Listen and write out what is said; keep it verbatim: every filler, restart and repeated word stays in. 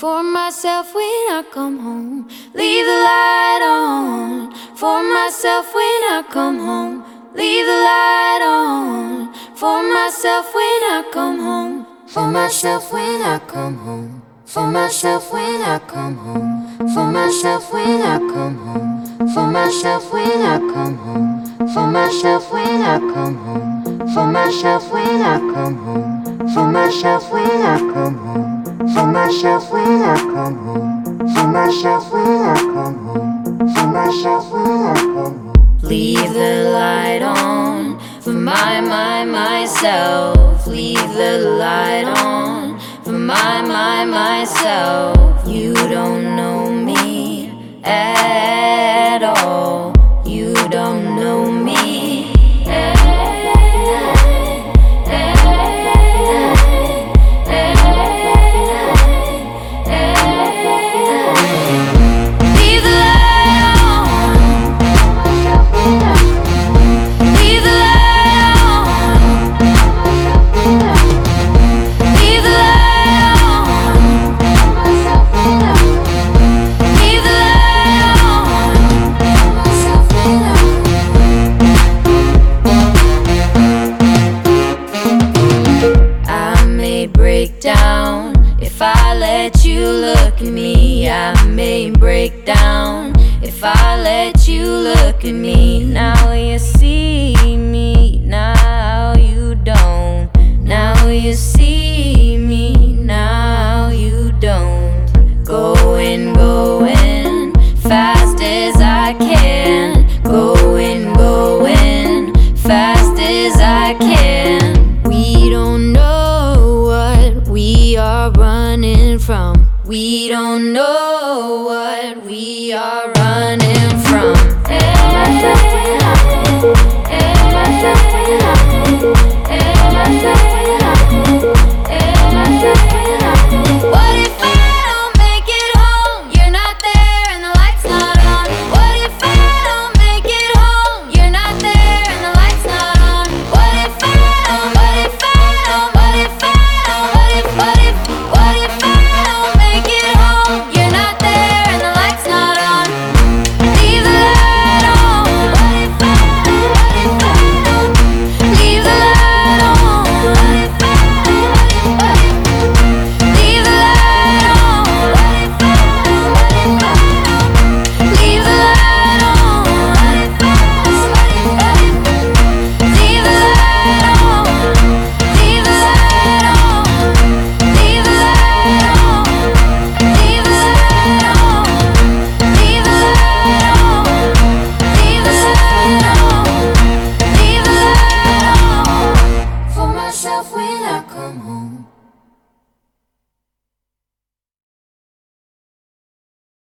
for myself when I come home. Leave the light on for myself when I come home. Leave the light on for myself when I come home. For myself when I come home. For myself when I come home. For myself when I come home. For myself when I come home. For myself when I come home. For myself when I come home. For myself when I come home. For myself when I come home. For myself when I come home. For myself when I come home. Leave the light on for my, my, myself. Leave the light on for my, my, myself. You don't know me at all. You don't know me at all. Down. If I let you look at me, I may break down. If I let you look at me, now you see me, now you don't. Now you see me, now you don't. Going, going, fast as I can. Going, going, fast as I can. We don't know we are running from. We don't know what we are running